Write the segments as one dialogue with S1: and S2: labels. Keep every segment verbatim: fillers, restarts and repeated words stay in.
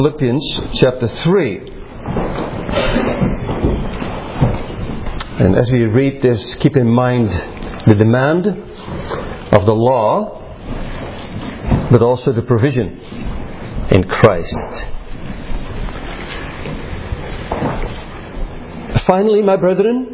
S1: Philippians chapter three. And as we read this, keep in mind the demand of the law, but also the provision in Christ. Finally, my brethren,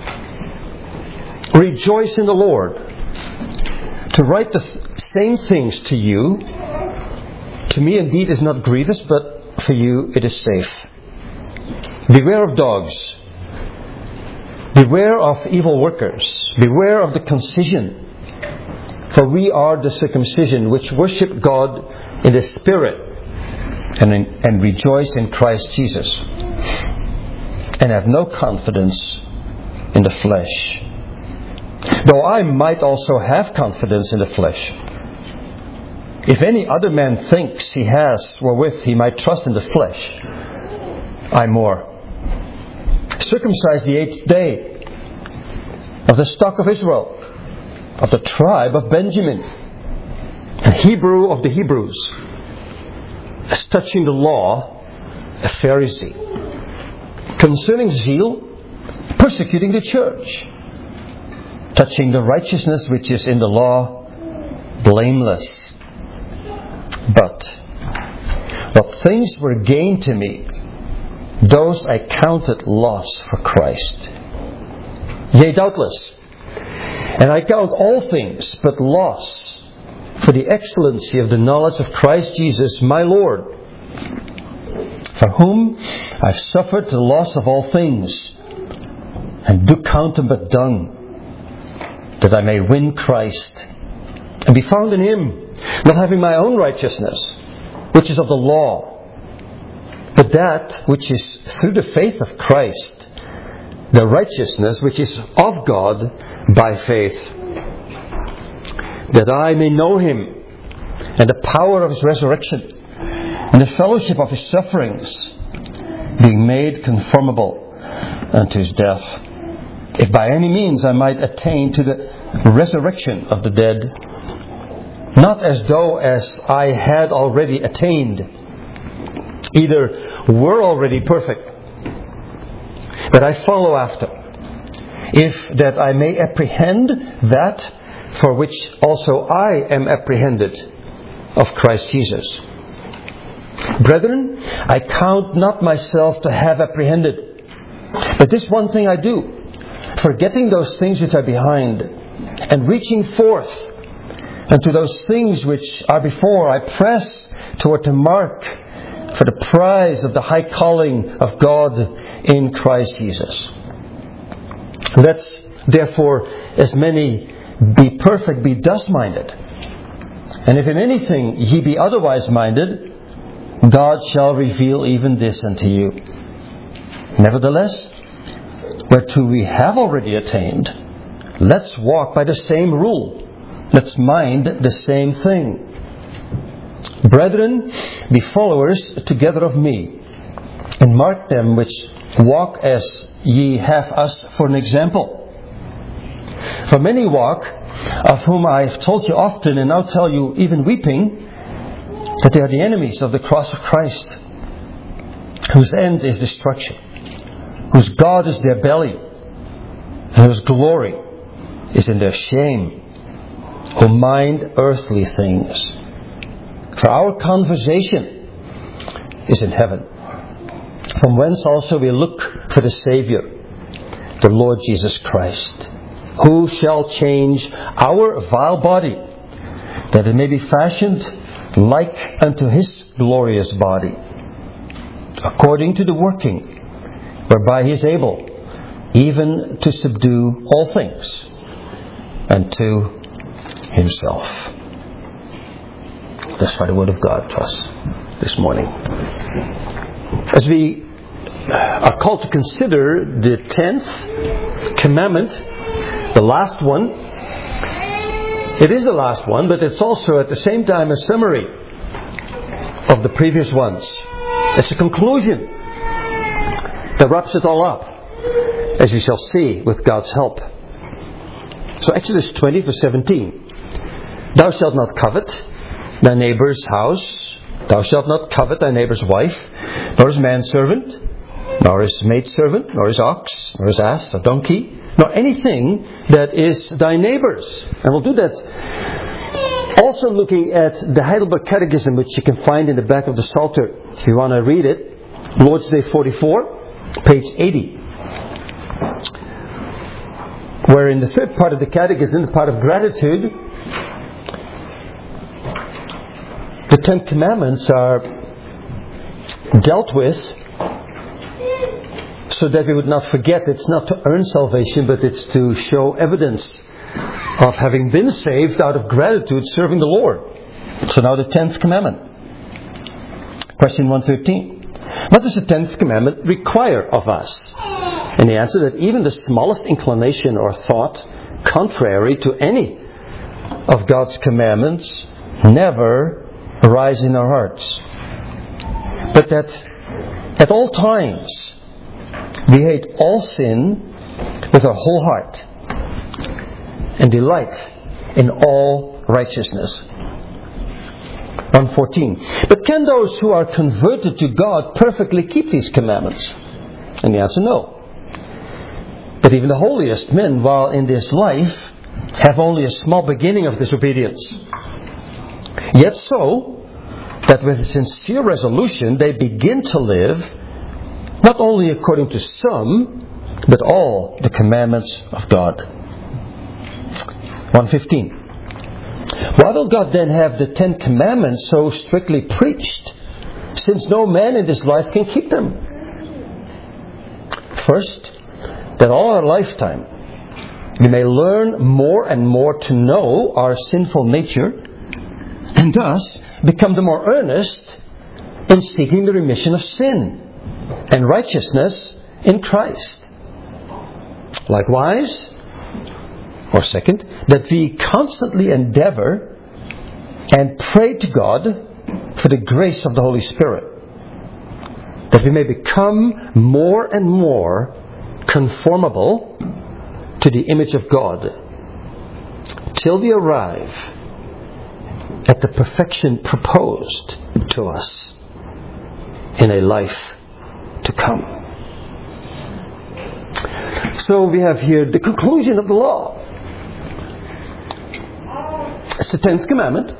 S1: rejoice in the Lord. To write the same things to you, to me indeed is not grievous, but for you it is safe. Beware of dogs. Beware of evil workers. Beware of the concision. For we are the circumcision which worship God in the Spirit and, in, and rejoice in Christ Jesus, and have no confidence in the flesh. Though I might also have confidence in the flesh. If any other man thinks he has wherewith he might trust in the flesh, I more. Circumcised the eighth day, of the stock of Israel, of the tribe of Benjamin, and Hebrew of the Hebrews, as touching the law, a Pharisee. Concerning zeal, persecuting the church. Touching the righteousness which is in the law, blameless. But what things were gained to me, those I counted loss for Christ. Yea, doubtless. And I count all things but loss for the excellency of the knowledge of Christ Jesus my Lord, for whom I've suffered the loss of all things, and do count them but dung, that I may win Christ, and be found in Him, not having my own righteousness, which is of the law, but that which is through the faith of Christ, the righteousness which is of God by faith, that I may know Him, and the power of His resurrection, and the fellowship of His sufferings, being made conformable unto His death, if by any means I might attain to the resurrection of the dead, not as though as I had already attained, either were already perfect, but I follow after, if that I may apprehend that for which also I am apprehended of Christ Jesus. Brethren, I count not myself to have apprehended, but this one thing I do, forgetting those things which are behind, and reaching forth unto those things which are before, I press toward the mark for the prize of the high calling of God in Christ Jesus. Let's therefore, as many be perfect, be thus minded. And if in anything ye be otherwise minded, God shall reveal even this unto you. Nevertheless, whereto we have already attained, let's walk by the same rule. Let's mind the same thing. Brethren, be followers together of me, and mark them which walk as ye have us for an example. For many walk, of whom I have told you often, and now tell you even weeping, that they are the enemies of the cross of Christ, whose end is destruction, whose God is their belly, and whose glory is in their shame, who mind earthly things. For our conversation is in heaven, from whence also we look for the Saviour, the Lord Jesus Christ, who shall change our vile body, that it may be fashioned like unto His glorious body, according to the working whereby He is able even to subdue all things unto Himself. That's why the Word of God to us this morning. As we are called to consider the tenth commandment, the last one, it is the last one, but it's also at the same time a summary of the previous ones. It's a conclusion that wraps it all up, as we shall see with God's help. So Exodus twenty verse seventeen. Thou shalt not covet thy neighbour's house. Thou shalt not covet thy neighbour's wife, nor his manservant, nor his maidservant, nor his ox, nor his ass, or donkey, nor anything that is thy neighbour's. And we'll do that also looking at the Heidelberg Catechism, which you can find in the back of the Psalter, if you want to read it. Lord's Day forty-four, page eighty. Where in the third part of the Catechism, the part of gratitude, the Ten Commandments are dealt with so that we would not forget it's not to earn salvation, but it's to show evidence of having been saved out of gratitude serving the Lord. So now the tenth commandment. Question one thirteen. What does the tenth commandment require of us? And the answer that even the smallest inclination or thought contrary to any of God's commandments never arise in our hearts. But that at all times we hate all sin with our whole heart and delight in all righteousness. one fourteen. But can those who are converted to God perfectly keep these commandments? And the answer, no. But even the holiest men, while in this life, have only a small beginning of disobedience. Yet so, that with a sincere resolution they begin to live, not only according to some, but all the commandments of God. one fifteen. Why will God then have the Ten Commandments so strictly preached, since no man in this life can keep them? First, that all our lifetime we may learn more and more to know our sinful nature, and thus become the more earnest in seeking the remission of sin and righteousness in Christ. Likewise, or second, that we constantly endeavour and pray to God for the grace of the Holy Spirit, that we may become more and more conformable to the image of God, till we arrive at the perfection proposed to us in a life to come. So we have here the conclusion of the law. It's the tenth commandment.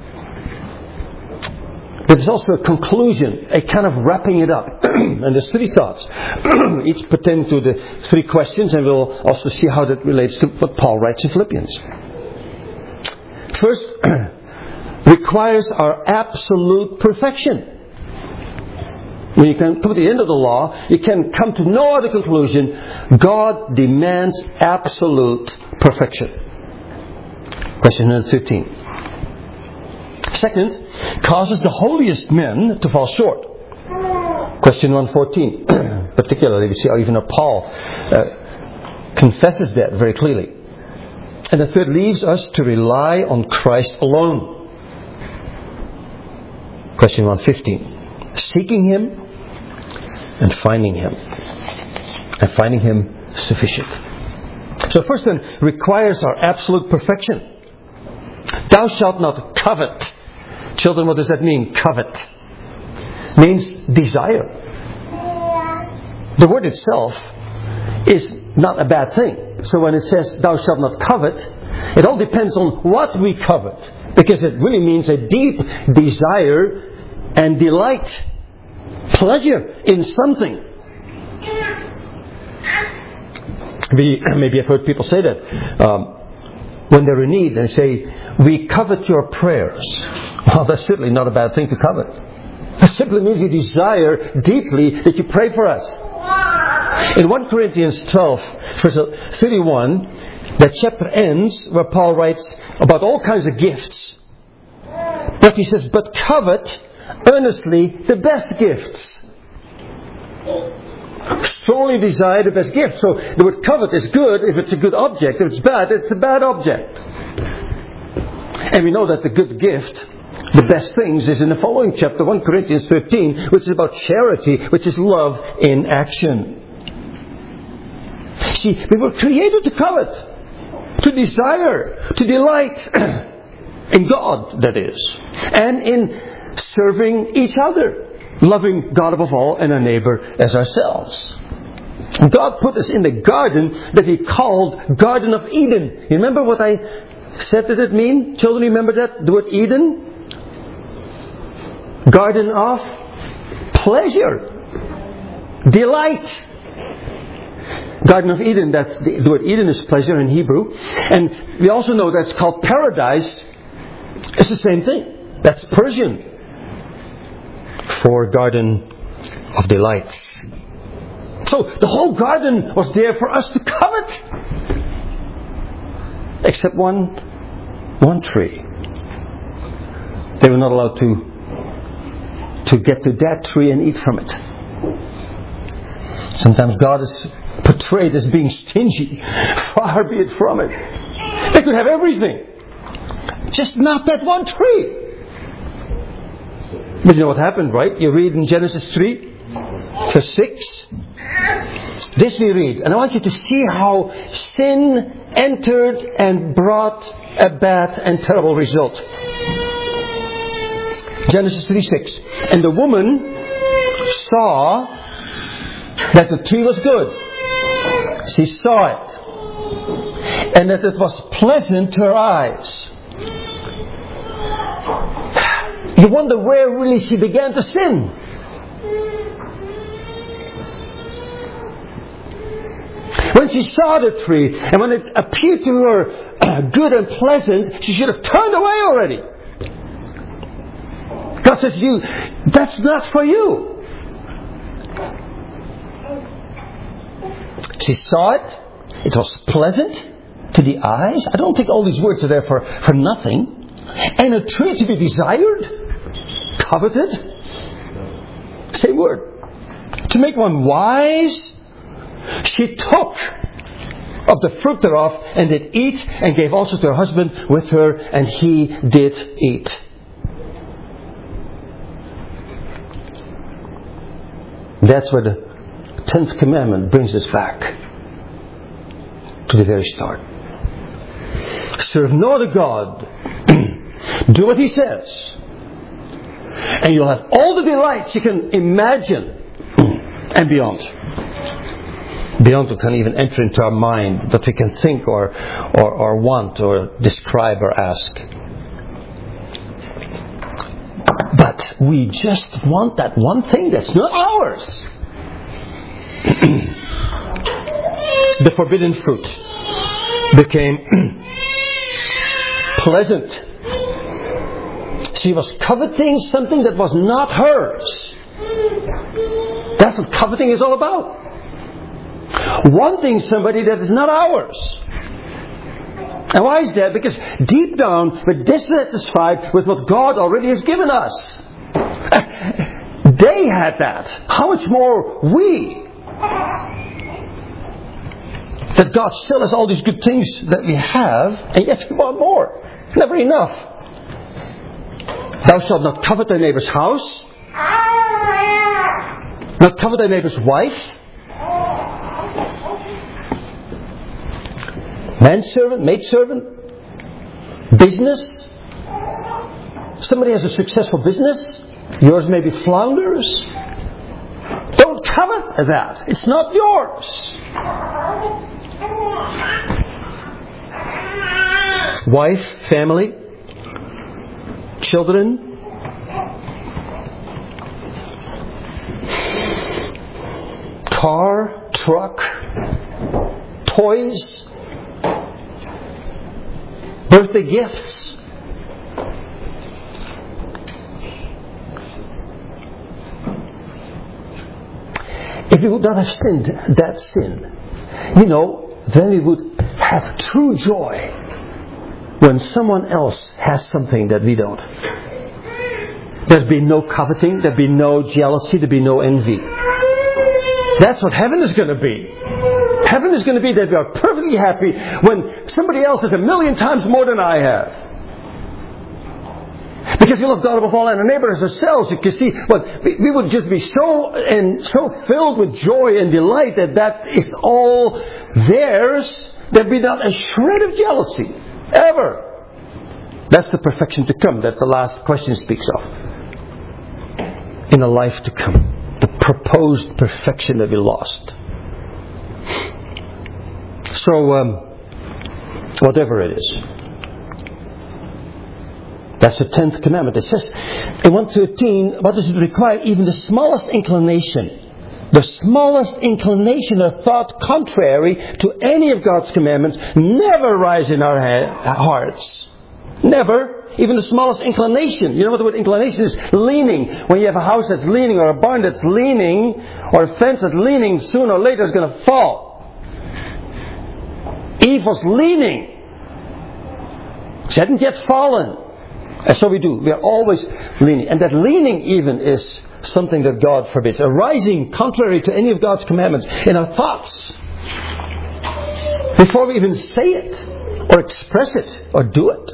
S1: But it's also a conclusion, a kind of wrapping it up. And there's three thoughts, each pertain to the three questions, and we'll also see how that relates to what Paul writes in Philippians. First, requires our absolute perfection. When you come to the end of the law, you can come to no other conclusion. God demands absolute perfection. Question number thirteen. Second, causes the holiest men to fall short. Question one fourteen. Particularly, we see how even Paul uh, confesses that very clearly. And the third leaves us to rely on Christ alone. Question one fifteen. Seeking Him and finding Him. And finding Him sufficient. So first then, requires our absolute perfection. Thou shalt not covet. Children, what does that mean? Covet. Means desire. The word itself is not a bad thing. So when it says, thou shalt not covet, it all depends on what we covet. Because it really means a deep desire and delight, pleasure in something. We maybe have heard people say that um, when they're in need, they say, we covet your prayers. Well, that's certainly not a bad thing to covet. It simply means you desire deeply that you pray for us. In First Corinthians twelve, verse thirty-one, that chapter ends where Paul writes about all kinds of gifts. But he says, but covet earnestly the best gifts. Strongly desire the best gift. So the word covet is good if it's a good object. If it's bad, it's a bad object. And we know that the good gift, the best things, is in the following chapter, First Corinthians thirteen, which is about charity, which is love in action. See, we were created to covet, to desire, to delight in God, that is, and in serving each other, loving God above all and our neighbor as ourselves. God put us in the garden that He called Garden of Eden. You remember what I said that it mean? Children, remember that? The word Eden? Garden of pleasure. Delight. Garden of Eden, that's the, the word Eden is pleasure in Hebrew. And we also know that's called paradise. It's the same thing. That's Persian for garden of delights. So the whole garden was there for us to covet. Except one, one tree. They were not allowed to, to get to that tree and eat from it. Sometimes God is portrayed as being stingy. Far be it from it. They could have everything. Just not that one tree. But you know what happened, right? You read in Genesis three, verse six. This we read. And I want you to see how sin entered and brought a bad and terrible result. Genesis three six. And the woman saw that the tree was good. She saw it. And that it was pleasant to her eyes. You wonder where really she began to sin. When she saw the tree, and when it appeared to her uh, good and pleasant, she should have turned away already. God says to you, that's not for you. She saw it. It was pleasant to the eyes. I don't think all these words are there for, for nothing. And a tree to be desired, coveted. Same word. To make one wise. She took of the fruit thereof and did eat, and gave also to her husband with her, and he did eat. That's where the tenth commandment brings us back to the very start. Serve no other God. Do what He says. And you'll have all the delights you can imagine and beyond. Beyond what can even enter into our mind, that we can think or, or, or want or describe or ask. But we just want that one thing that's not ours. The forbidden fruit became pleasant. She was coveting something that was not hers. That's what coveting is all about. Wanting somebody that is not ours. And why is that? Because deep down we're dissatisfied with what God already has given us. They had that. How much more we? That God still has all these good things that we have, and yet we want more. Never enough. Thou shalt not covet thy neighbor's house, not covet thy neighbor's wife, manservant, maidservant, business. Somebody has a successful business. Yours maybe flounders. Don't covet that. It's not yours. Wife, family, children. Car, truck, toys, birthday gifts. If we would not have sinned that sin, you know, then we would have true joy when someone else has something that we don't. There'd be no coveting, there'd be no jealousy, there'd be no envy. That's what heaven is going to be. Heaven is going to be that we are perfectly happy when somebody else has a million times more than I have. Because we love God above all and our neighbor as ourselves. You can see, well, we, we would just be so and so filled with joy and delight that that is all theirs. There'd be not a shred of jealousy ever. That's the perfection to come that the last question speaks of. in a life to come. The proposed perfection that we lost. So, um, whatever it is. That's the tenth commandment. It says in one thirteen, what does it require? Even the smallest inclination. The smallest inclination or thought contrary to any of God's commandments never rise in our ha- hearts. Never. Even the smallest inclination. You know what the word inclination is? Leaning. When you have a house that's leaning, or a barn that's leaning, or a fence that's leaning, sooner or later it's going to fall. Eve was leaning. She hadn't yet fallen. And so we do. We are always leaning. And that leaning even is something that God forbids. Arising contrary to any of God's commandments in our thoughts. Before we even say it, or express it, or do it.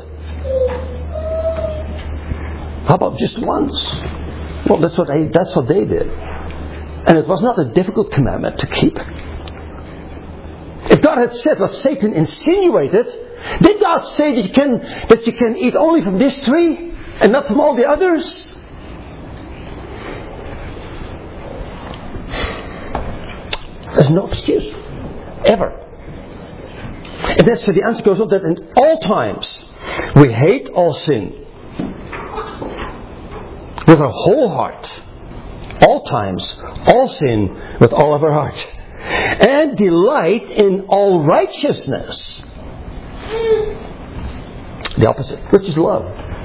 S1: How about just once? Well, that's what they, that's what they did. And it was not a difficult commandment to keep. If God had said what Satan insinuated, did God say that you can that you can eat only from this tree and not from all the others? There's no excuse. Ever. And that's where the answer goes on, that in all times we hate all sin with our whole heart. All times, all sin with all of our heart. And delight in all righteousness. The opposite, which is love.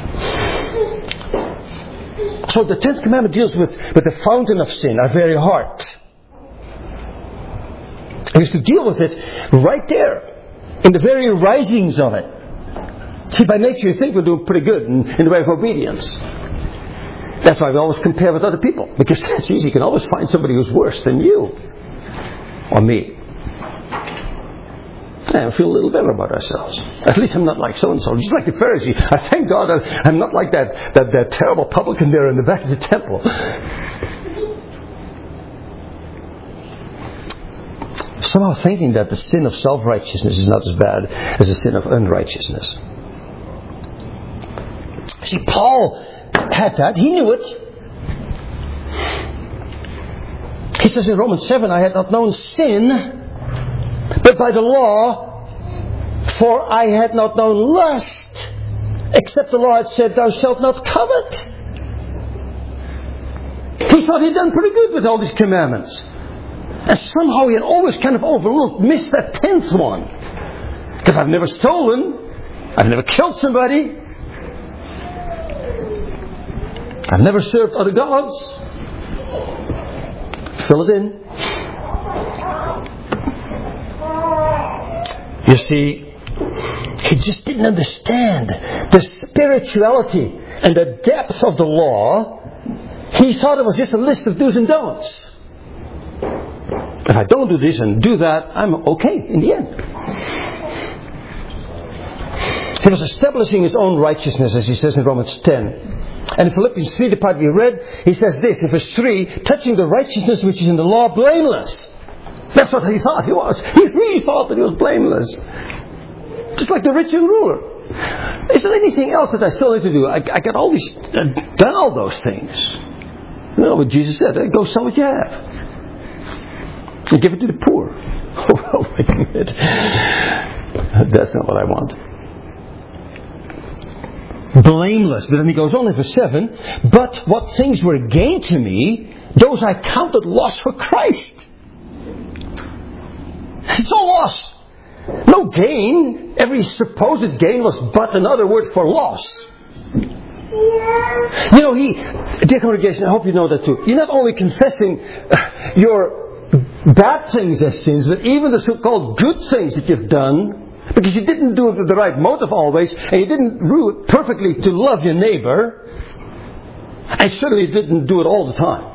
S1: So the tenth commandment deals with, with the fountain of sin, our very heart. And we should deal with it right there, in the very risings of it. See, by nature you think we're doing pretty good in, in the way of obedience. That's why we always compare with other people. Because it's easy, you can always find somebody who's worse than you. Or me. Yeah, I feel a little better about ourselves. At least I'm not like so-and-so. Just like the Pharisee. I thank God that I'm not like that, that, that terrible publican there in the back of the temple. Somehow thinking that the sin of self-righteousness is not as bad as the sin of unrighteousness. See, Paul had that. He knew it. He says in Romans seven, I had not known sin, but by the law, for I had not known lust, except the law had said, thou shalt not covet. He thought he'd done pretty good with all these commandments. And somehow he had always kind of overlooked, missed that tenth one. Because I've never stolen, I've never killed somebody, I've never served other gods. Fill it in. You see, he just didn't understand the spirituality and the depth of the law. He thought it was just a list of do's and don'ts. If I don't do this and do that, I'm okay in the end. He was establishing his own righteousness, as he says in Romans ten. And in Philippians three, the part we read, he says this in verse three, touching the righteousness which is in the law, blameless. That's what he thought he was. He really thought that he was blameless. Just like the rich young ruler. Is there anything else that I still need to do? I, I got all these, uh, done all those things. You know what Jesus said, go sell what you have. And give it to the poor. Oh, wait a minute. That's not what I want. Blameless. But then he goes on in verse seven. But what things were gain to me, those I counted loss for Christ. It's all loss. No gain. Every supposed gain was but another word for loss. You know, he, dear congregation, I hope you know that too. You're not only confessing your bad things as sins, but even the so-called good things that you've done. Because you didn't do it with the right motive always, and you didn't do it perfectly to love your neighbor, and certainly didn't do it all the time.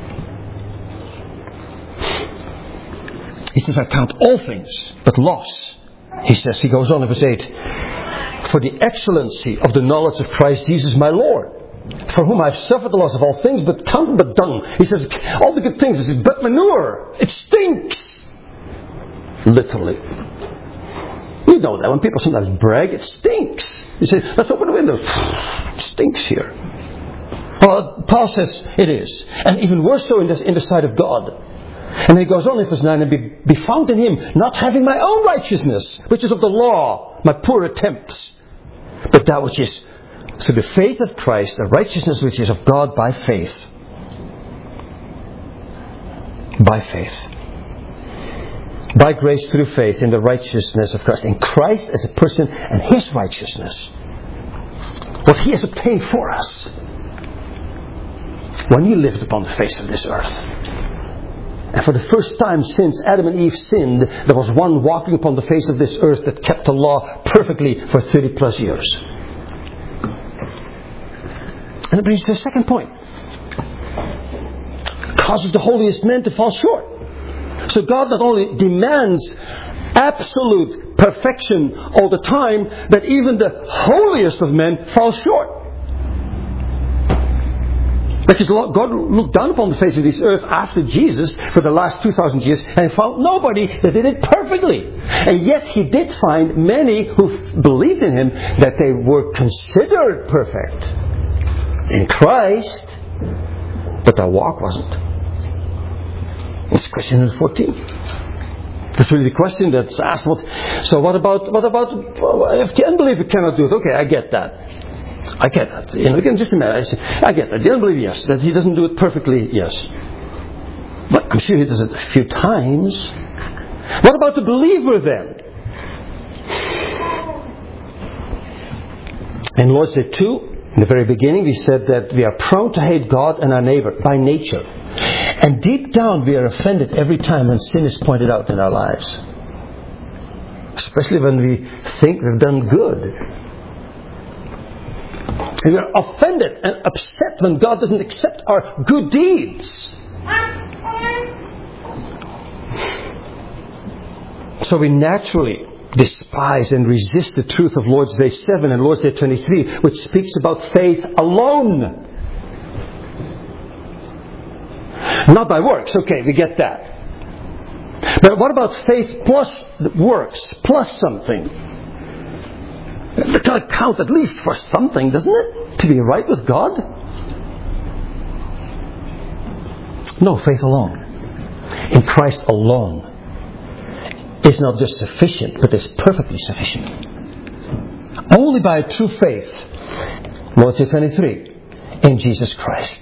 S1: He says, I count all things but loss. He says, he goes on in verse eight, for the excellency of the knowledge of Christ Jesus my Lord, for whom I've suffered the loss of all things, but count but dung. He says, all the good things, is but manure. It stinks. Literally. You know that when people sometimes brag, it stinks. You say, let's open the windows. It stinks here. Well, Paul says it is. And even worse so in the, in the sight of God. And then he goes on in verse nine, and be, be found in him, not having my own righteousness, which is of the law, my poor attempts, but that which is through the faith of Christ, the righteousness which is of God by faith. By faith. By grace through faith in the righteousness of Christ. In Christ as a person and His righteousness. What He has obtained for us. When He lived upon the face of this earth. And for the first time since Adam and Eve sinned, there was one walking upon the face of this earth that kept the law perfectly for thirty plus years. And it brings to the second point. Causes the holiest men to fall short. So God not only demands absolute perfection all the time, but even the holiest of men fall short. Because God looked down upon the face of this earth after Jesus for the last two thousand years and found nobody that did it perfectly. And yet He did find many who believed in Him that they were considered perfect in Christ, but their walk wasn't. It's question number fourteen. That's really the question that's asked. What, so what about, what about if the unbeliever cannot do it? Okay, I get that. I get that. You know, again, just imagine. I get that. The unbeliever, yes. That he doesn't do it perfectly, yes. But I'm sure he does it a few times. What about the believer then? In Lord's Day two, in the very beginning, we said that we are prone to hate God and our neighbor by nature. And deep down we are offended every time when sin is pointed out in our lives. Especially when we think we've done good. And we are offended and upset when God doesn't accept our good deeds. So we naturally despise and resist the truth of Lord's Day seven and Lord's Day twenty-three, which speaks about faith alone. Not by works. Okay, we get that. But what about faith plus works, plus something? It's got to count at least for something, doesn't it? To be right with God? No, faith alone. In Christ alone. Is not just sufficient, but is perfectly sufficient. Only by true faith, Lord's Day twenty-three, in Jesus Christ.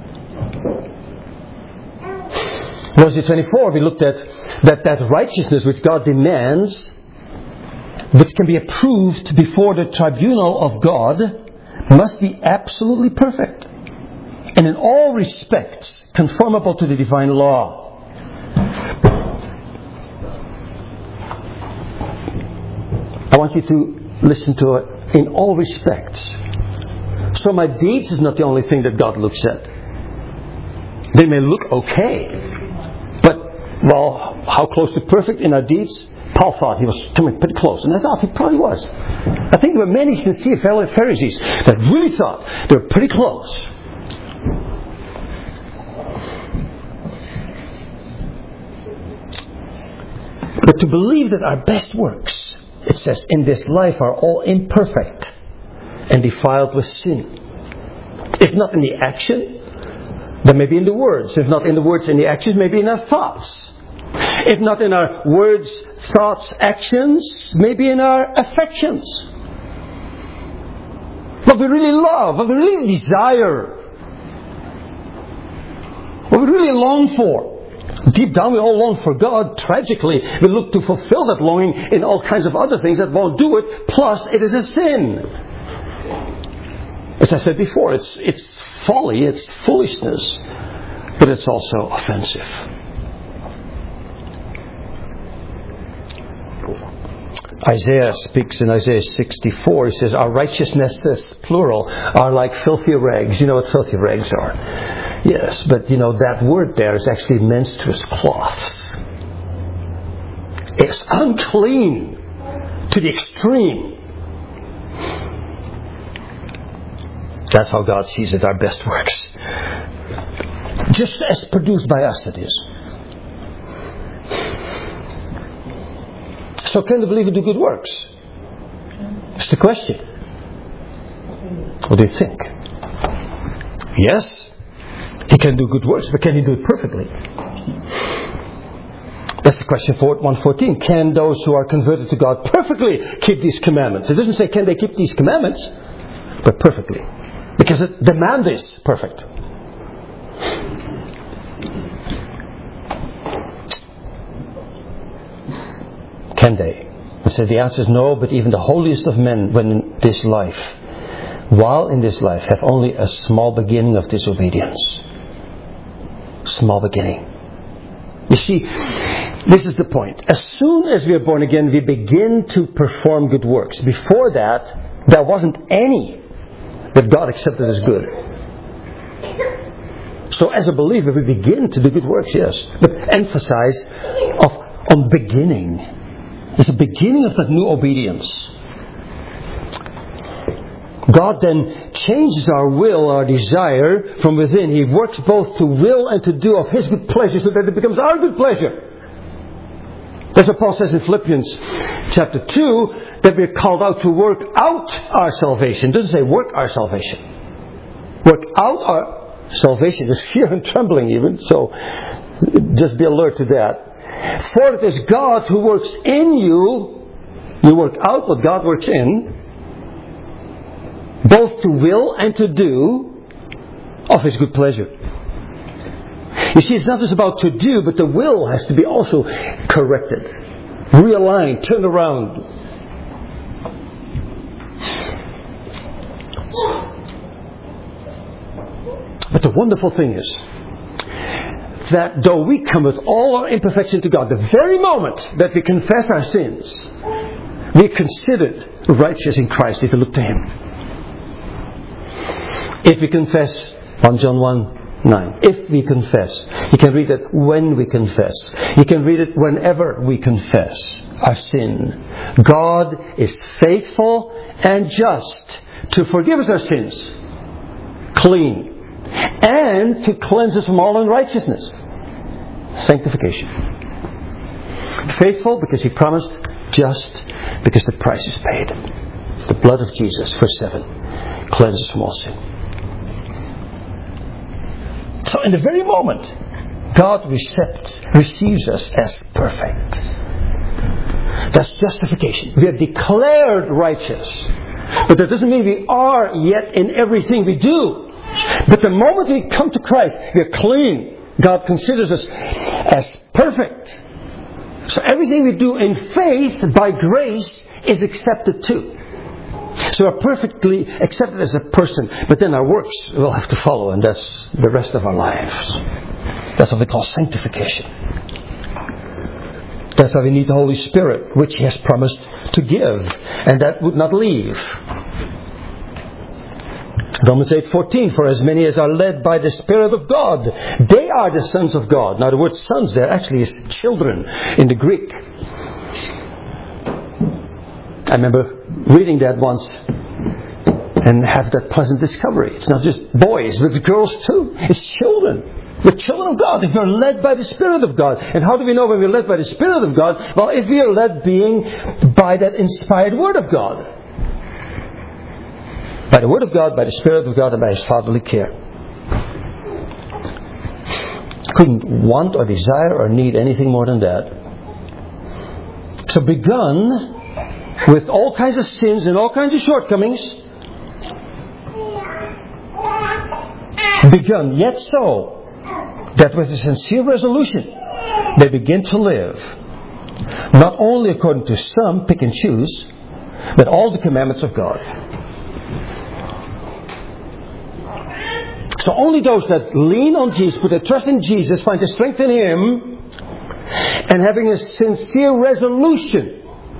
S1: Lord's Day twenty-four, we looked at that, that righteousness which God demands, which can be approved before the tribunal of God, must be absolutely perfect. And in all respects, conformable to the divine law. I want you to listen to it in all respects. So my deeds is not the only thing that God looks at. They may look okay. But, well, how close to perfect in our deeds? Paul thought he was coming pretty close. And I thought he probably was. I think there were many sincere Pharisees that really thought they were pretty close. But to believe that our best works, it says, in this life are all imperfect and defiled with sin. If not in the action, then maybe in the words. If not in the words, in the actions, maybe in our thoughts. If not in our words, thoughts, actions, maybe in our affections. What we really love, what we really desire, what we really long for. Deep down we all long for God. Tragically, we look to fulfill that longing in all kinds of other things that won't do it. Plus, it is a sin. As I said before, it's it's folly, it's foolishness, but it's also offensive. Isaiah speaks in Isaiah sixty-four. He says, our righteousnesses, plural, are like filthy rags. You know what filthy rags are? Yes, but you know, that word there is actually menstruous cloths. It's unclean to the extreme. That's how God sees it, our best works. Just as produced by us, it is. So can the believer do good works? That's the question. What do you think? Yes, He can do good works, but can He do it perfectly? That's the question for one fourteen. Can those who are converted to God perfectly keep these commandments? It doesn't say can they keep these commandments, but perfectly. Because the demand is perfect. Can they? I say the answer is no, but even the holiest of men, when in this life, while in this life, have only a small beginning of disobedience. Small beginning. You see, this is the point. As soon as we are born again, we begin to perform good works. Before that, there wasn't any that God accepted as good. So as a believer, we begin to do good works, yes. But emphasize of, on beginning. There's a beginning of that new obedience. God then changes our will, our desire from within. He works both to will and to do of His good pleasure so that it becomes our good pleasure. That's what Paul says in Philippians chapter two, that we're called out to work out our salvation. It doesn't say work our salvation. Work out our salvation. There's fear and trembling even, so just be alert to that. For it is God who works in you. You work out what God works in, both to will and to do of His good pleasure. You see, it's not just about to do, but the will has to be also corrected, realigned, turned around. But the wonderful thing is that though we come with all our imperfection to God, the very moment that we confess our sins, we are considered righteous in Christ if we look to Him. If we confess, First John one nine, if we confess. You can read it when we confess. You can read it whenever we confess our sin. God is faithful and just to forgive us our sins, clean, and to cleanse us from all unrighteousness. Sanctification. Faithful because He promised, just because the price is paid. The blood of Jesus, verse seven, cleanses from all sin. So in the very moment, God receives, receives us as perfect. That's justification. We are declared righteous. But that doesn't mean we are yet in everything we do. But the moment we come to Christ, we are clean. God considers us as perfect. So everything we do in faith, by grace, is accepted too. So we're perfectly accepted as a person, but then our works will have to follow, and that's the rest of our lives. That's what we call sanctification. That's why we need the Holy Spirit, which He has promised to give, and that would not leave. Romans eight fourteen, for as many as are led by the Spirit of God, they are the sons of God. Now the word sons there actually is children in the Greek. I remember reading that once and have that pleasant discovery. It's not just boys, but girls too. It's children. We're children of God if we're led by the Spirit of God. And how do we know when we're led by the Spirit of God? Well, if we are led being by that inspired Word of God. By the Word of God, by the Spirit of God, and by His fatherly care. Couldn't want or desire or need anything more than that. So begun with all kinds of sins and all kinds of shortcomings, begun yet so that with a sincere resolution they begin to live not only according to some, pick and choose, but all the commandments of God. So only those that lean on Jesus, put their trust in Jesus, find their strength in Him, and having a sincere resolution,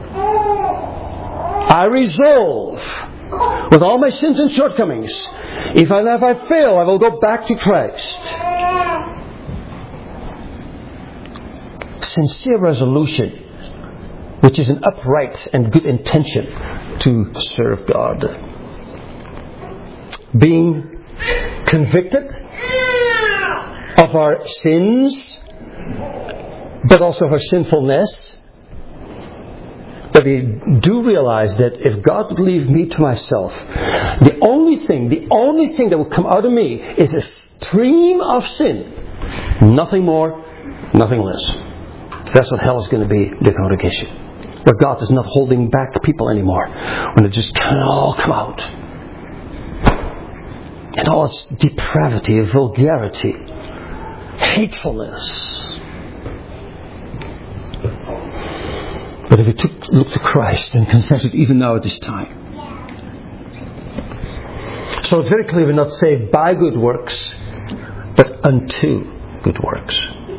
S1: I resolve, with all my sins and shortcomings, if I, if I fail, I will go back to Christ. Sincere resolution, which is an upright and good intention to serve God. Being convicted of our sins, but also of our sinfulness. that we do realize that if God would leave me to myself, the only thing, the only thing that will come out of me is a stream of sin. Nothing more, nothing less. That's what hell is going to be, the congregation. Where God is not holding back people anymore. When it just can all come out. And all its depravity, vulgarity, hatefulness. But if we took, look to Christ and confess it even now at this time. So it's very clear we're not saved by good works, but unto good works.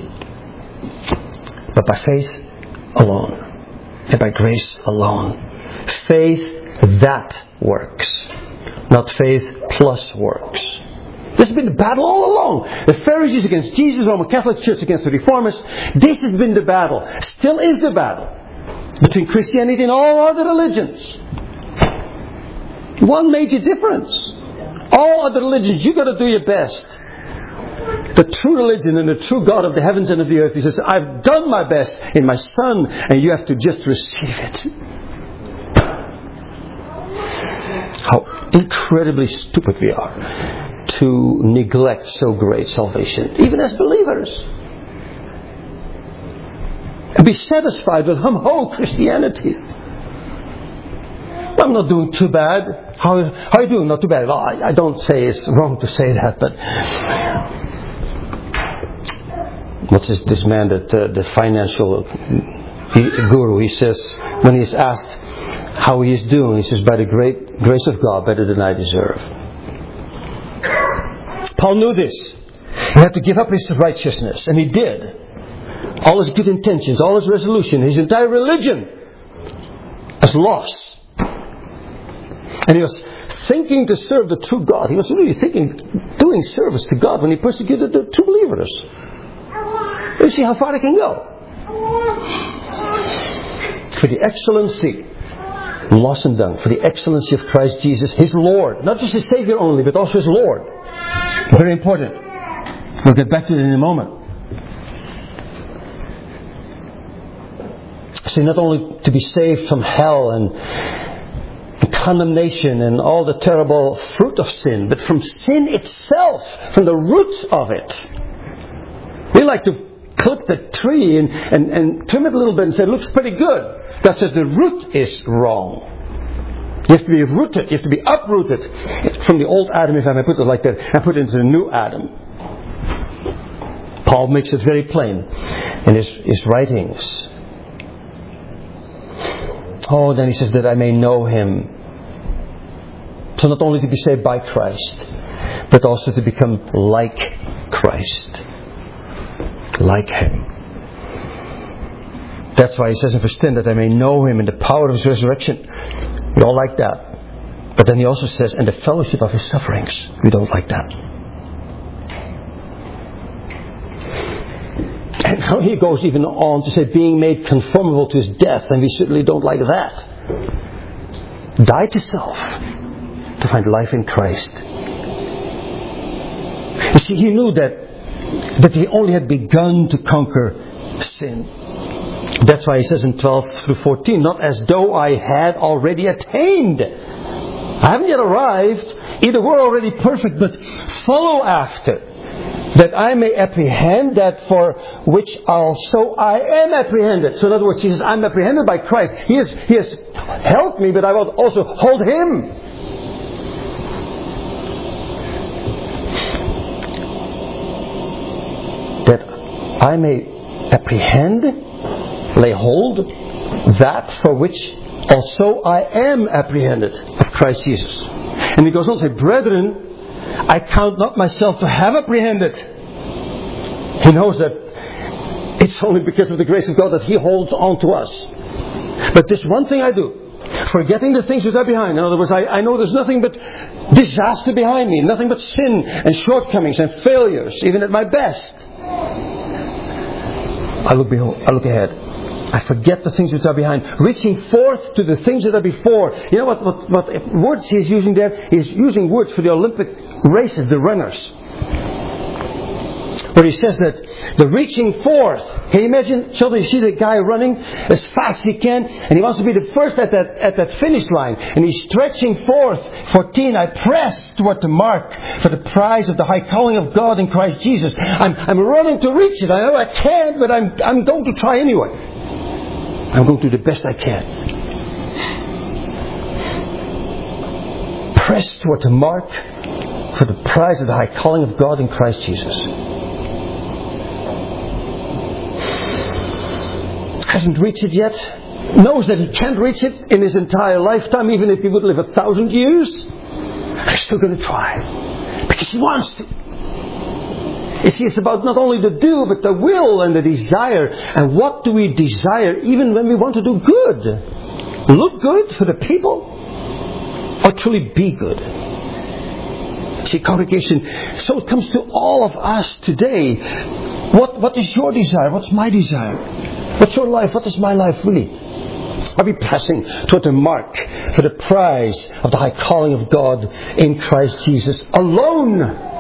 S1: But by faith alone. And by grace alone. Faith that works. Not faith plus works. This has been the battle all along. The Pharisees against Jesus, the Roman Catholic Church against the Reformers. This has been the battle. Still is the battle. Between Christianity and all other religions. One major difference. All other religions, you've got to do your best. The true religion and the true God of the heavens and of the earth, He says, I've done my best in my Son, and you have to just receive it. How incredibly stupid we are to neglect so great salvation, even as believers. And be satisfied with hum-ho Christianity. I'm not doing too bad. How, how are you doing? Not too bad. Well, I, I don't say it's wrong to say that, but what's this, this man, that uh, the financial he, guru, he says, when he is asked how he is doing, he says, by the great grace of God, better than I deserve. Paul knew this. He had to give up his righteousness, and he did. All his good intentions, all his resolution, his entire religion as loss. And he was thinking to serve the true God. He was really thinking, doing service to God when he persecuted the true believers. You see how far they can go. For the excellency, lost and done, for the excellency of Christ Jesus, His Lord. Not just His Savior only, but also His Lord. Very important. We'll get back to it in a moment. See, not only to be saved from hell and condemnation and all the terrible fruit of sin, but from sin itself, from the root of it. We like to clip the tree and, and, and trim it a little bit and say, it looks pretty good. God says the root is wrong. You have to be rooted, you have to be uprooted from the old Adam, if I may put it like that, and put it into the new Adam. Paul makes it very plain in his, his writings. Oh, then he says that I may know Him. So not only to be saved by Christ, but also to become like Christ. Like Him. That's why he says in verse ten that I may know Him in the power of His resurrection. We all like that. But then he also says, and the fellowship of His sufferings. We don't like that. And now he goes even on to say being made conformable to His death, and we certainly don't like that. Die to self to find life in Christ. You see, he knew that that he only had begun to conquer sin. That's why he says in twelve through fourteen, not as though I had already attained. I haven't yet arrived. Either we're already perfect, but follow after, that I may apprehend that for which also I am apprehended. So in other words, he says, I'm apprehended by Christ. He has, he has helped me, but I will also hold Him. That I may apprehend, lay hold, that for which also I am apprehended of Christ Jesus. And he goes on to say, brethren, I count not myself to have apprehended. He knows that it's only because of the grace of God that He holds on to us. But this one thing I do, forgetting the things that are behind. In other words, I, I know there's nothing but disaster behind me, nothing but sin and shortcomings and failures, even at my best. I look behold, I look ahead. I forget the things which are behind, reaching forth to the things that are before. You know what, what, what words he's using there? He's using words for the Olympic races, the runners. where he says that the reaching forth. Can you imagine? Children, you see the guy running as fast as he can, and he wants to be the first at that at that finish line, and he's stretching forth. fourteen. I press toward the mark for the prize of the high calling of God in Christ Jesus. I'm I'm running to reach it. I know I can't, but I'm I'm going to try anyway. I'm going to do the best I can. Press toward the mark for the prize of the high calling of God in Christ Jesus. Hasn't reached it yet. Knows that he can't reach it in his entire lifetime, even if he would live a thousand years. I'm still going to try. Because he wants to. You see, it's about not only the do, but the will and the desire. And what do we desire even when we want to do good? Look good for the people? Or truly be good? See, congregation, so it comes to all of us today. What, what is your desire? What's my desire? What's your life? What is my life really? Are we pressing toward the mark for the prize of the high calling of God in Christ Jesus alone?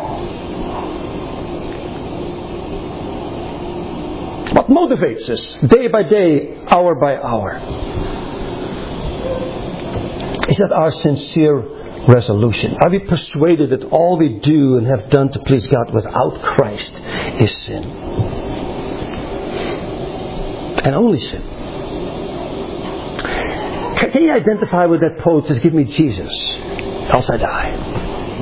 S1: What motivates us day by day, hour by hour? Is that our sincere resolution? Are we persuaded that all we do and have done to please God without Christ is sin? And only sin. Can, can you identify with that poet that says, give me Jesus, else I die?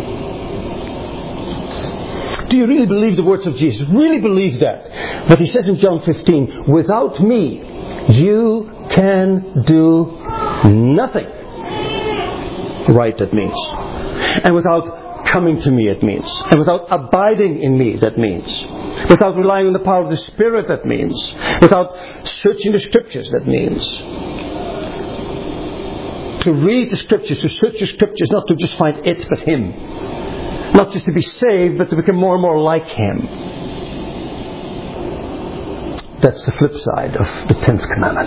S1: Do you really believe the words of Jesus? Really believe that? But he says in John fifteen, without me, you can do nothing. Right, that means. And without coming to me, it means. And without abiding in me, that means. Without relying on the power of the Spirit, that means. Without searching the Scriptures, that means. To read the Scriptures, to search the Scriptures, not to just find it, but Him. Not just to be saved, but to become more and more like Him. That's the flip side of the tenth commandment.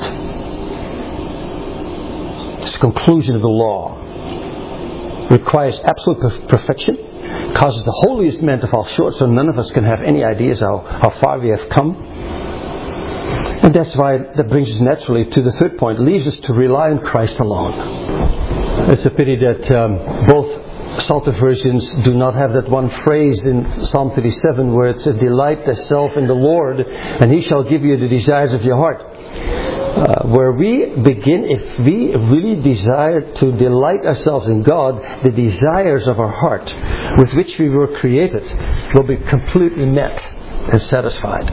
S1: It's the conclusion of the law. Requires absolute perfection, causes the holiest man to fall short, so none of us can have any ideas how, how far we have come. And that's why that brings us naturally to the third point, leaves us to rely on Christ alone. It's a pity that um, both Psalter versions do not have that one phrase in Psalm thirty-seven where it says, delight thyself in the Lord, and He shall give you the desires of your heart. Uh, where we begin, if we really desire to delight ourselves in God, the desires of our heart with which we were created will be completely met and satisfied.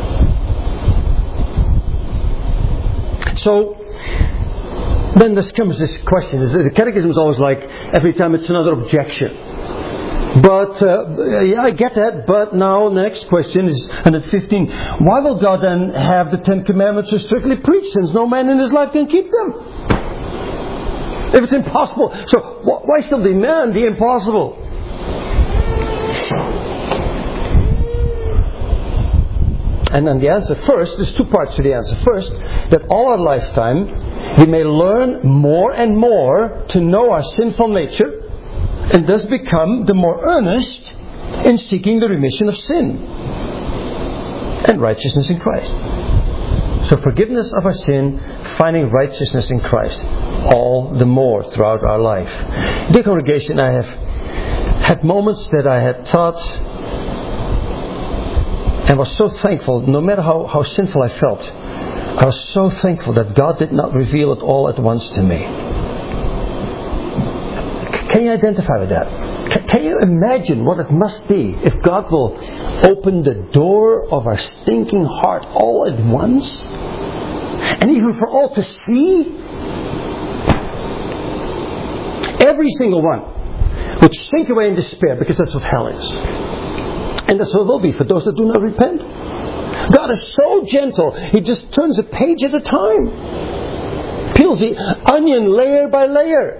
S1: So, then there comes this question. The catechism is always like, every time it's another objection. But, uh, yeah, I get that, but now the next question is, and at fifteen, why will God then have the Ten Commandments so strictly preached, since no man in his life can keep them? If it's impossible, so why still demand the impossible? And then the answer first, there's two parts to the answer. First, that all our lifetime, we may learn more and more to know our sinful nature, and thus become the more earnest in seeking the remission of sin and righteousness in Christ. So forgiveness of our sin, finding righteousness in Christ, all the more throughout our life. Dear congregation, I have had moments that I had thought and was so thankful, no matter how, how sinful I felt, I was so thankful that God did not reveal it all at once to me. Can you identify with that? Can you imagine what it must be if God will open the door of our stinking heart all at once? And even for all to see? Every single one would sink away in despair, because that's what hell is. And that's what it will be for those that do not repent. God is so gentle, He just turns a page at a time. Peels the onion layer by layer.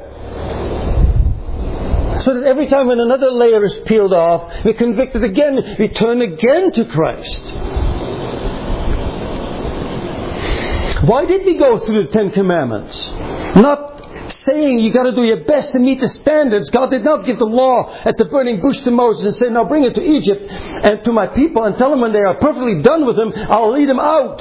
S1: So that every time when another layer is peeled off, we're convicted again, we turn again to Christ. Why did we go through the Ten Commandments? Not saying you got to do your best to meet the standards. God did not give the law at the burning bush to Moses and say, now bring it to Egypt and to my people and tell them when they are perfectly done with them, I'll lead them out.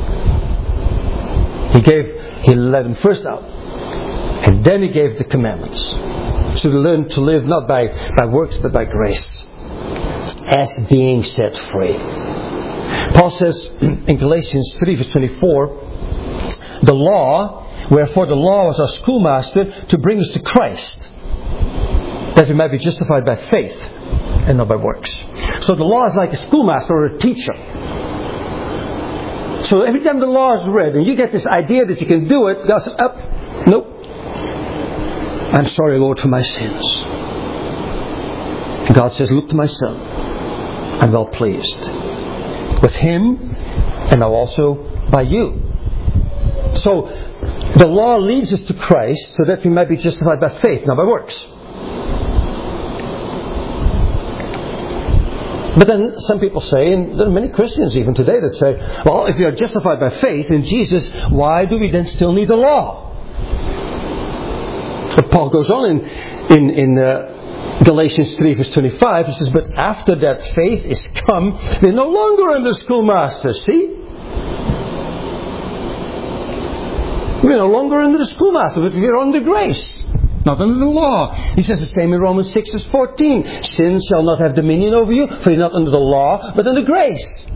S1: He gave, He led them first out. And then He gave the commandments. So to learn to live not by, by works but by grace. As being set free. Paul says in Galatians three verse twenty-four, the law, wherefore the law was our schoolmaster to bring us to Christ, that we might be justified by faith and not by works. So the law is like a schoolmaster or a teacher. So every time the law is read and you get this idea that you can do it, God says, up, nope. I'm sorry, Lord, for my sins. God says, look to my Son. I'm well pleased with Him and now also by you. So the law leads us to Christ so that we might be justified by faith, not by works. But then some people say, and there are many Christians even today that say, well, if we are justified by faith in Jesus, why do we then still need the law? But Paul goes on in in, in uh, Galatians three verse twenty-five, he says, but after that faith is come, we're no longer under schoolmasters, see? We're no longer under the schoolmaster, but we're under grace, not under the law. He says the same in Romans six verse fourteen. Sin shall not have dominion over you, for you're not under the law, but under grace.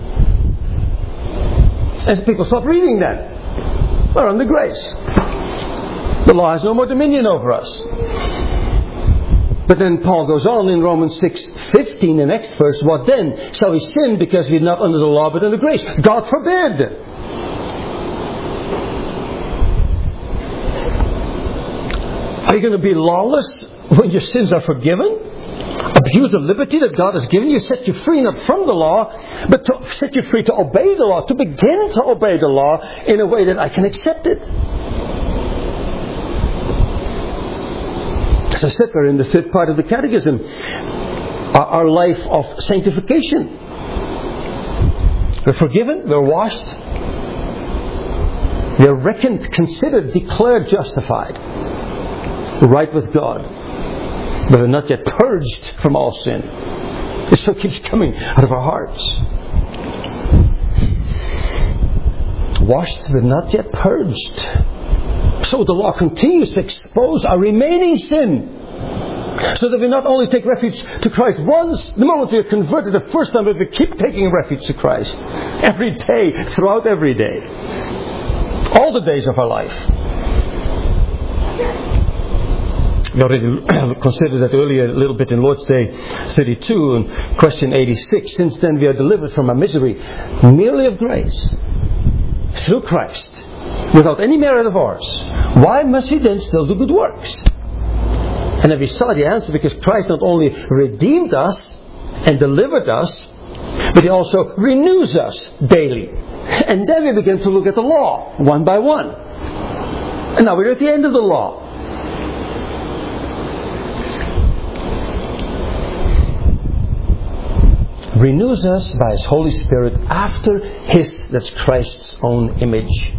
S1: As people stop reading that, we're under grace. The law has no more dominion over us. But then Paul goes on in Romans six fifteen, the next verse, what then? Shall we sin because we're not under the law but under grace? God forbid! Are you going to be lawless when your sins are forgiven? Abuse the liberty that God has given you, set you free not from the law, but to set you free to obey the law, to begin to obey the law in a way that I can accept it. As I said, we're in the third part of the catechism, our, our life of sanctification. We're forgiven, we're washed, we're reckoned, considered, declared justified, right with God, but we're not yet purged from all sin. It still keeps coming out of our hearts. Washed, but not yet purged. So the law continues to expose our remaining sin, so that we not only take refuge to Christ once, the moment we are converted the first time, but we keep taking refuge to Christ every day, throughout every day, all the days of our life. We already considered that earlier a little bit in Lord's Day thirty-two and question eighty-six. Since then we are delivered from our misery merely of grace, through Christ, without any merit of ours. Why must we then still do good works? And then we saw the answer, because Christ not only redeemed us and delivered us, but He also renews us daily. And then we begin to look at the law, one by one. And now we're at the end of the law. Renews us by His Holy Spirit after His, that's Christ's own image.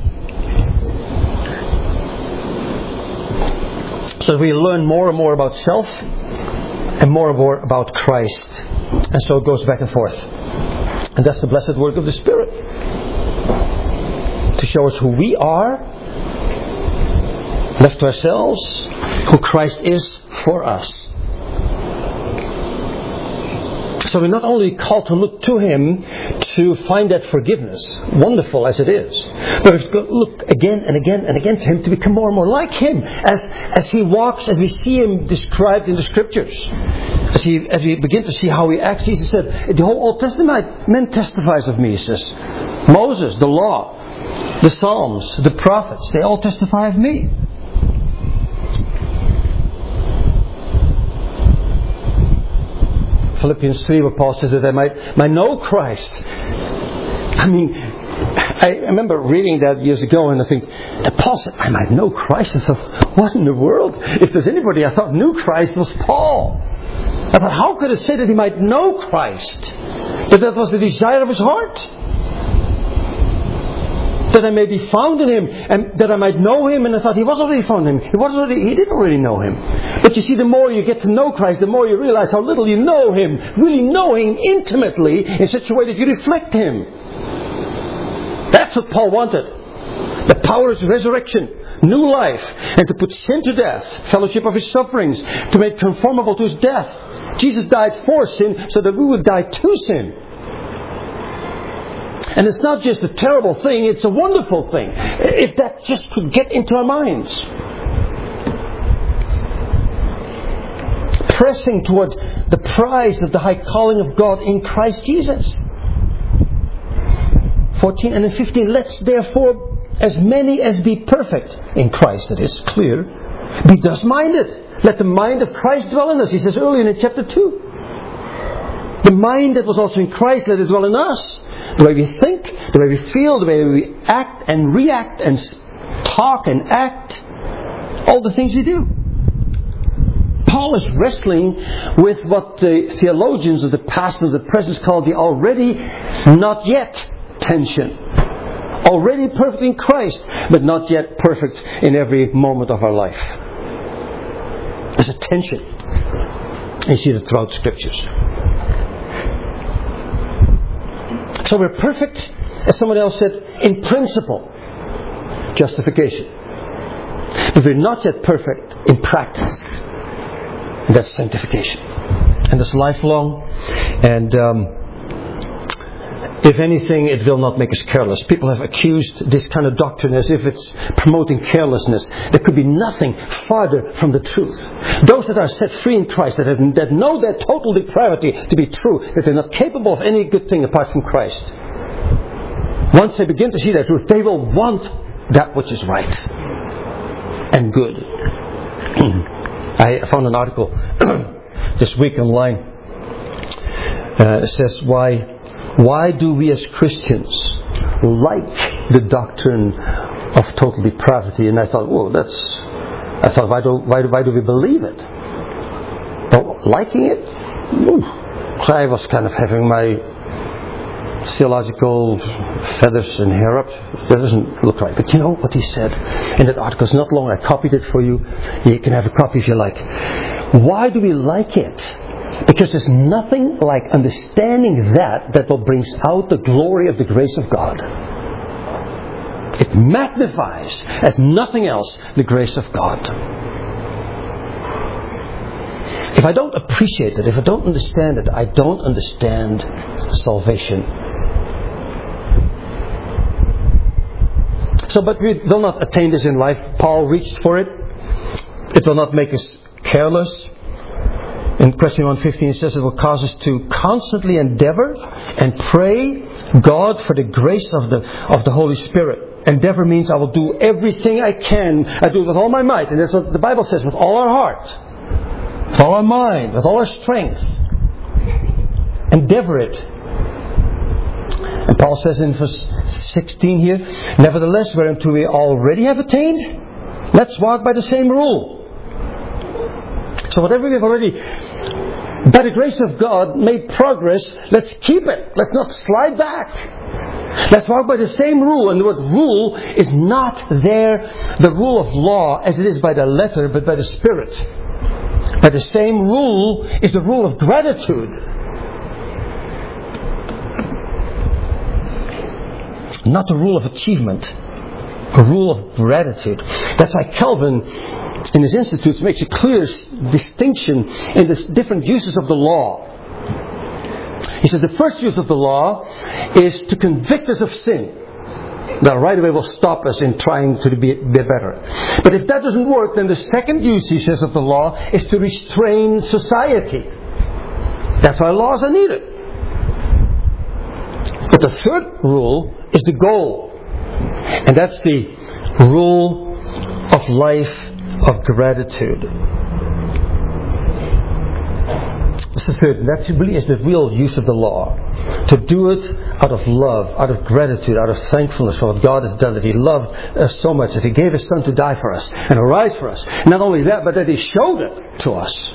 S1: So we learn more and more about self and more and more about Christ. And so it goes back and forth. And that's the blessed work of the Spirit. To show us who we are, left to ourselves, who Christ is for us. So we're not only called to look to Him to find that forgiveness, wonderful as it is, but we've got to look again and again and again to Him to become more and more like Him as as He walks, as we see Him described in the Scriptures, as he as we begin to see how He acts. Jesus said, the whole Old Testament men testifies of me. He says, Moses, the law, the Psalms, the prophets, they all testify of me. Philippians three, where Paul says that I might, might know Christ. I mean, I remember reading that years ago, and I think, that Paul said, I might know Christ. I thought, what in the world? If there's anybody I thought knew Christ, it was Paul. I thought, how could it say that he might know Christ? But that was the desire of his heart. that I may be found in Him, and that I might know Him. And I thought He was already found in Him. He was already, He didn't already know Him. But you see, the more you get to know Christ, the more you realize how little you know Him. Really knowing intimately in such a way that you reflect Him. That's what Paul wanted. The power of resurrection, new life, and to put sin to death, fellowship of His sufferings, to make conformable to His death. Jesus died for sin so that we would die to sin. And it's not just a terrible thing, it's a wonderful thing. If that just could get into our minds. Pressing toward the prize of the high calling of God in Christ Jesus. fourteen and then fifteen. Let's therefore, as many as be perfect in Christ, that is clear, be thus minded. Let the mind of Christ dwell in us. He says earlier in chapter two. The mind that was also in Christ, let it dwell in us. The way we think, the way we feel, the way we act and react and talk and act. All the things we do. Paul is wrestling with what the theologians of the past and of the present call the already not yet tension. Already perfect in Christ, but not yet perfect in every moment of our life. There's a tension. You see it throughout Scriptures. So we're perfect, as someone else said, in principle. Justification. But we're not yet perfect in practice. And that's sanctification. And that's lifelong. And um, if anything, it will not make us careless. People have accused this kind of doctrine as if it's promoting carelessness. There could be nothing farther from the truth. Those that are set free in Christ, that, have, that know their total depravity to be true, that they're not capable of any good thing apart from Christ. Once they begin to see that truth, they will want that which is right and good. I found an article this week online. Uh, it says, why... Why do we as Christians like the doctrine of total depravity? And I thought, whoa, that's... I thought, why do, why do, why do we believe it? Well, liking it? Ooh. So I was kind of having my theological feathers and hair up. That doesn't look right. But you know what he said in that article? It's not long. I copied it for you. You can have a copy if you like. Why do we like it? Because there's nothing like understanding that that will bring out the glory of the grace of God. It magnifies as nothing else the grace of God. If I don't appreciate it, if I don't understand it, I don't understand salvation. So, but we will not attain this in life. Paul reached for it. It will not make us careless. In question one fifteen it says it will cause us to constantly endeavor and pray God for the grace of the of the Holy Spirit. Endeavor means I will do everything I can. I do it with all my might. And that's what the Bible says, with all our heart, with all our mind, with all our strength. Endeavor it. And Paul says in verse sixteen here, nevertheless, whereunto we already have attained, let's walk by the same rule. So whatever we've already, by the grace of God, made progress, let's keep it. Let's not slide back. Let's walk by the same rule. And the word rule is not there, the rule of law, as it is by the letter, but by the Spirit. By the same rule is the rule of gratitude. Not the rule of achievement. A rule of gratitude. That's why Calvin, in his Institutes, makes a clear distinction in the different uses of the law. He says the first use of the law is to convict us of sin. That right away will stop us in trying to be, be better. But if that doesn't work, then the second use, he says, of the law is to restrain society. That's why laws are needed. But the third rule is the goal. And that's the rule of life of gratitude. That's the third. And that really is the real use of the law. To do it out of love, out of gratitude, out of thankfulness for what God has done. That He loved us so much that He gave His Son to die for us and arise for us. Not only that, but that He showed it to us.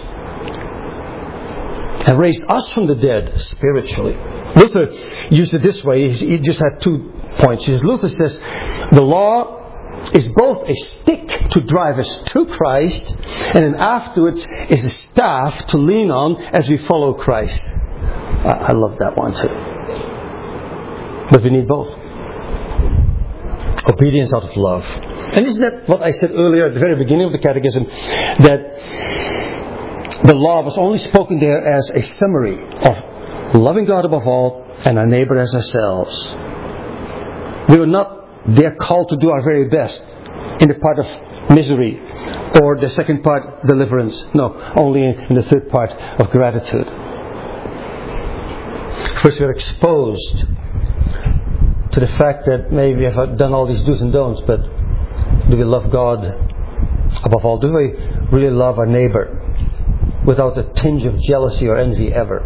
S1: And raised us from the dead spiritually. Luther used it this way. He just had two points. Luther says the law is both a stick to drive us to Christ, and then afterwards is a staff to lean on as we follow Christ. I, I love that one too. But we need both. Obedience out of love. And isn't that what I said earlier at the very beginning of the Catechism? That the law was only spoken there as a summary of loving God above all and our neighbor as ourselves. We were not there called to do our very best in the part of misery or the second part, deliverance. No, only in the third part of gratitude. First we are exposed to the fact that maybe we have done all these do's and don'ts, but do we love God above all? Do we really love our neighbor without a tinge of jealousy or envy ever?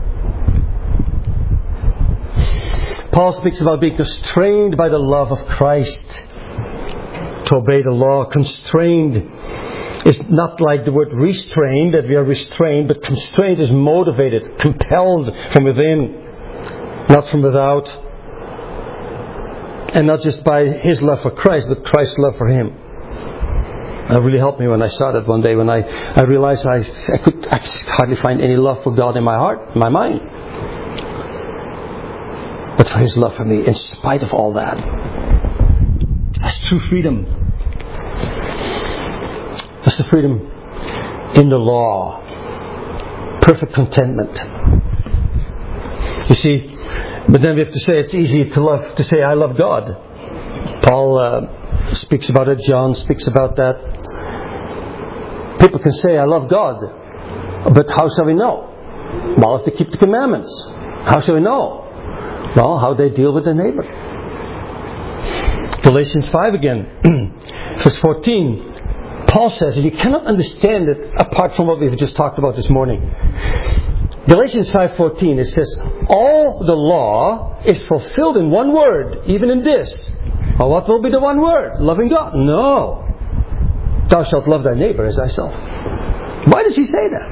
S1: Paul speaks about being constrained by the love of Christ to obey the law. Constrained is not like the word restrained, that we are restrained, but constrained is motivated, compelled from within, not from without. And not just by his love for Christ, but Christ's love for him. That really helped me when I started one day, when I, I realized I, I could I could hardly find any love for God in my heart, in my mind. But for his love for me, in spite of all that. That's true freedom. That's the freedom in the law. Perfect contentment. You see, but then we have to say it's easy to love to say I love God. Paul uh, speaks about it. John speaks about that. People can say I love God, but how shall we know? Well, if they keep the commandments, how shall we know? Well, how they deal with their neighbor. Galatians five again, verse fourteen. Paul says that you cannot understand it apart from what we've just talked about this morning. Galatians five fourteen, it says, all the law is fulfilled in one word, even in this. Well, what will be the one word? Loving God? No. Thou shalt love thy neighbor as thyself. Why does he say that?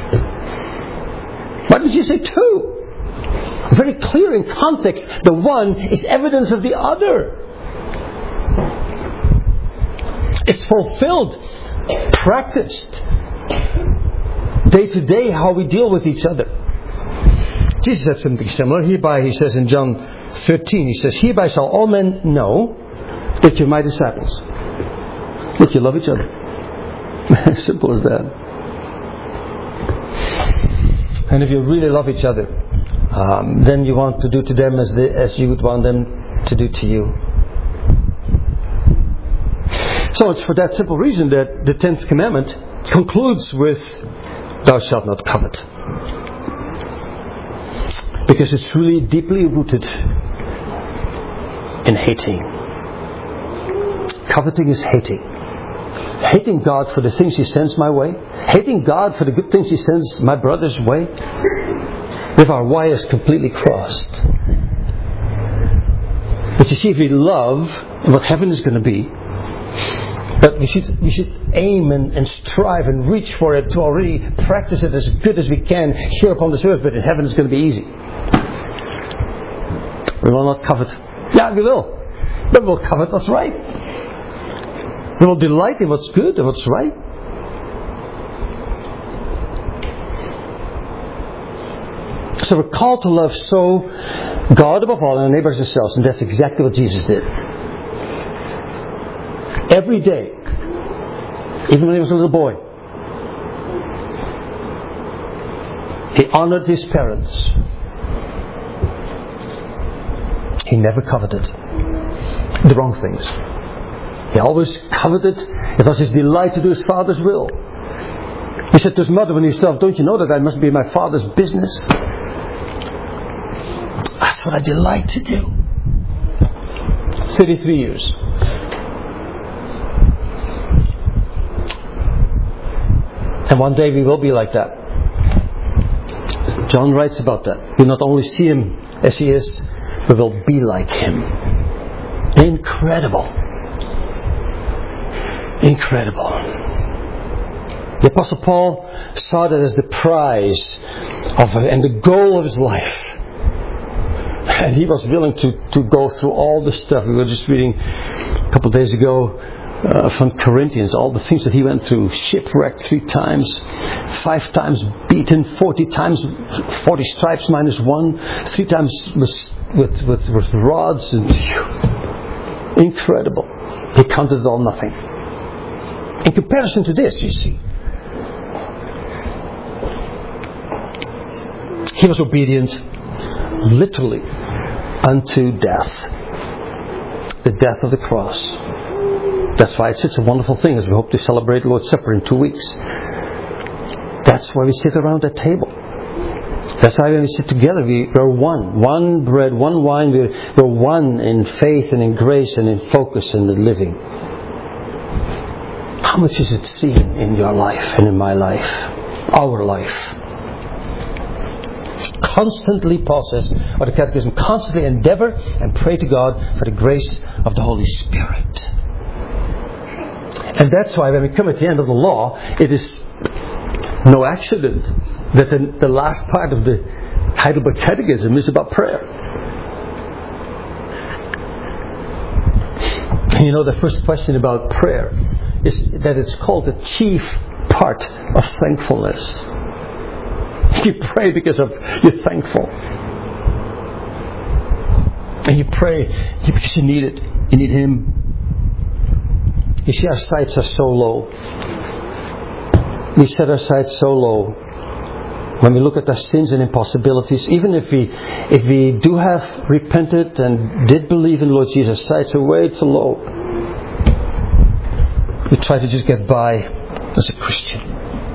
S1: Why does he say two? Very clear in context. The one is evidence of the other. It's fulfilled, practiced, day to day, how we deal with each other. Jesus said something similar. Hereby, he says in John thirteen, he says, hereby shall all men know that you're my disciples, that you love each other. Simple as that. And if you really love each other, um, then you want to do to them as, they, as you would want them to do to you. So it's for that simple reason that the tenth commandment concludes with, thou shalt not covet. Because it's really deeply rooted in hating. Coveting is hating. Hating God for the things He sends my way. Hating God for the good things He sends my brother's way. With our wires completely crossed. But you see, if we love what heaven is going to be, but we should we should aim and, and strive and reach for it to already practice it as good as we can here upon this earth, but in heaven it's going to be easy. We will not covet. Yeah, we will. But we'll covet what's right. We will delight in what's good and what's right. So we're called to love so God above all and our neighbors as ourselves, and that's exactly what Jesus did. Every day, even when he was a little boy, he honored his parents. He never coveted the wrong things. He always coveted. It was his delight to do his Father's will. He said to his mother when he was twelve, don't you know that I must be my Father's business? That's what I delight to do. thirty-three years. And one day we will be like that. John writes about that. We not only see him as he is, we will be like him. Incredible. Incredible. The Apostle Paul saw that as the prize of and the goal of his life. And he was willing to, to go through all the stuff. We were just reading a couple of days ago uh, from Corinthians, all the things that he went through. Shipwrecked three times, five times beaten, forty times, forty stripes minus one, three times with, with, with, with rods. And phew, incredible. He counted it all nothing. In comparison to this, you see. He was obedient, literally, unto death. The death of the cross. That's why it's such a wonderful thing as we hope to celebrate Lord's Supper in two weeks. That's why we sit around that table. That's why when we sit together, we, we're one. One bread, one wine. We're, we're one in faith and in grace and in focus and in living. How much is it seen in your life and in my life? Our life. Constantly, Paul says, or the Catechism, constantly endeavour and pray to God for the grace of the Holy Spirit. And that's why when we come at the end of the law, it is no accident that the, the last part of the Heidelberg Catechism is about prayer. And you know, the first question about prayer is that it's called the chief part of thankfulness. You pray because of you're thankful. And you pray because you need it. You need Him. You see, our sights are so low. We set our sights so low. When we look at our sins and impossibilities, even if we if we do have repented and did believe in Lord Jesus, sights are way too low. We try to just get by as a Christian.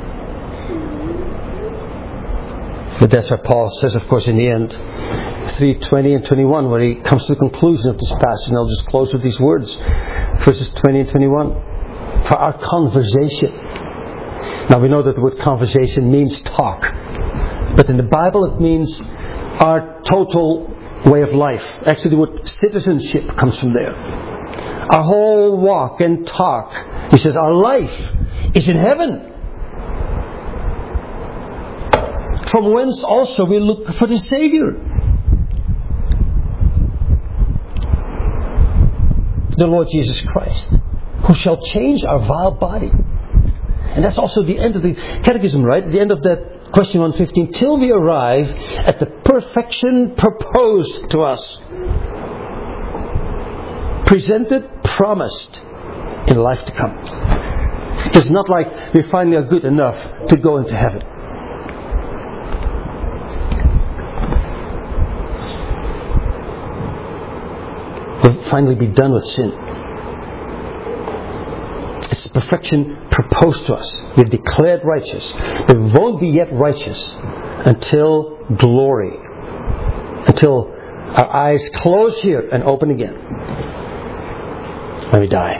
S1: But that's what Paul says, of course, in the end. three twenty and twenty-one, where he comes to the conclusion of this passage. And I'll just close with these words. Verses twenty and twenty-one. For our conversation. Now we know that the word conversation means talk. But in the Bible it means our total way of life. Actually the word citizenship comes from there. Our whole walk and talk. He says our life is in heaven. From whence also we look for the Saviour, the Lord Jesus Christ, who shall change our vile body. And that's also the end of the Catechism, right? At the end of that question one fifteen. Till we arrive at the perfection proposed to us. Presented, promised in life to come. It's not like we finally are good enough to go into heaven. We'll finally be done with sin. It's the perfection proposed to us. We're declared righteous. We won't be yet righteous until glory. Until our eyes close here and open again. When we die.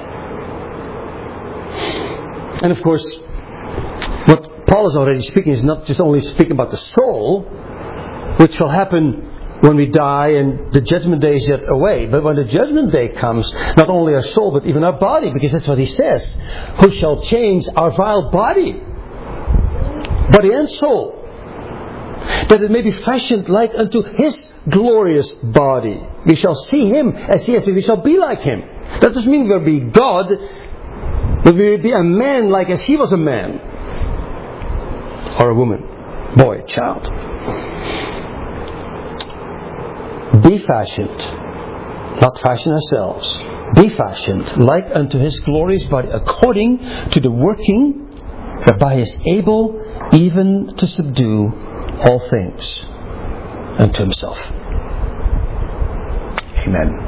S1: And of course, what Paul is already speaking is not just only speaking about the soul, which will happen when we die and the judgment day is yet away. But when the judgment day comes, not only our soul but even our body, because that's what he says. Who shall change our vile body? Body and soul. That it may be fashioned like unto His glorious body. We shall see Him as He is, and we shall be like Him. That doesn't mean we'll be God, but we will be a man like as He was a man. Or a woman, boy, child. Be fashioned, not fashion ourselves, be fashioned like unto His glorious body, according to the working whereby He is able even to subdue all things unto Himself. Amen.